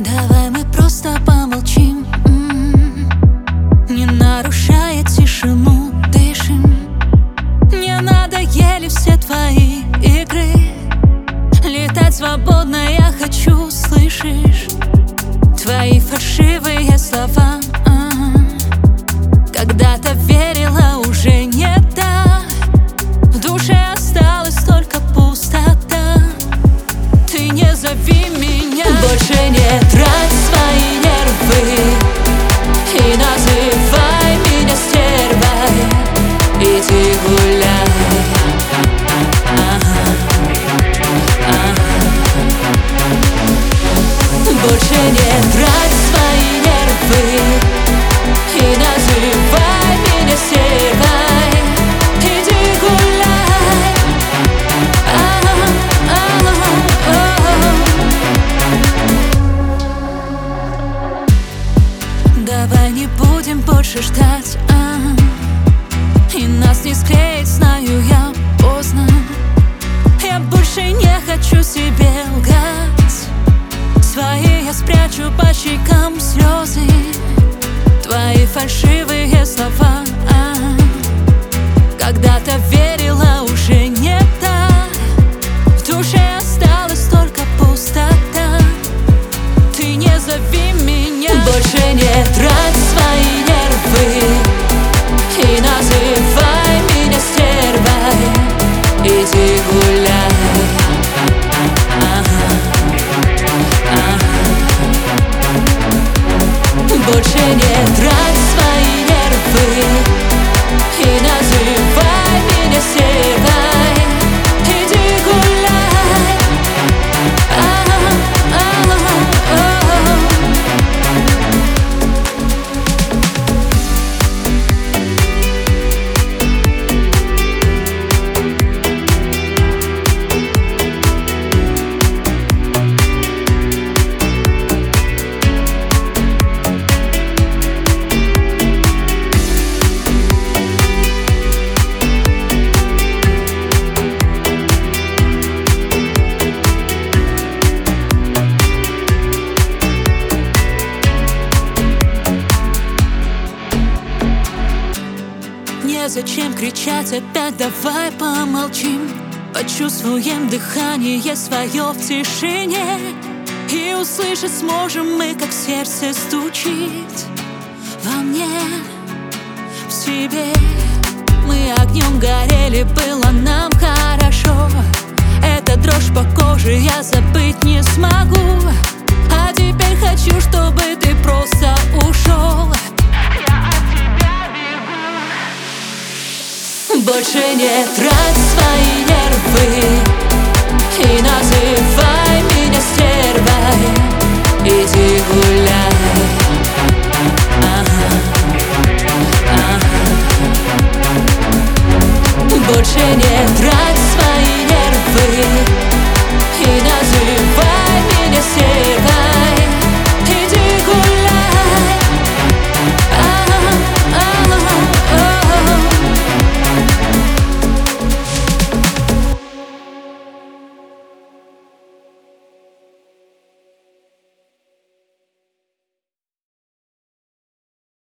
Давай мы просто помолчим, не нарушая тишину, дышим. Мне надоели все твои игры. Летать свободно я хочу, слышишь? Твои фальшивые слова. Когда-то верила, уже не так. В душе осталась только пустота. Ты не зови меня, больше не трать свои нервы и называй меня стервой. Иди гуляй. Больше не трать свои нервы и называй меня стервой. Иди гуляй. Давай не будем больше ждать, и нас не склеить, знаю я, поздно. Я больше не хочу себе лгать. Свои я спрячу по щекам слезы. Твои фальшивые слова. Когда-то верила, уже не так. В душе осталась только пустота. Ты не зови меня, больше не трать свои нервы и называй меня стервой. Иди гуляй. Больше не трать свои нервы и называй меня стервой. Иди гуляй. Незачем кричать опять, давай помолчим. Почувствуем дыхание свое в тишине, и услышать сможем мы, как сердце стучит во мне, в тебе. Мы огнем горели, было нам хорошо. Эта дрожь по коже я забыть не смогу. А теперь хочу, чтобы ты просто ушел. Больше не трать свои нервы и называй меня стервой. Иди гуляй. Больше не трать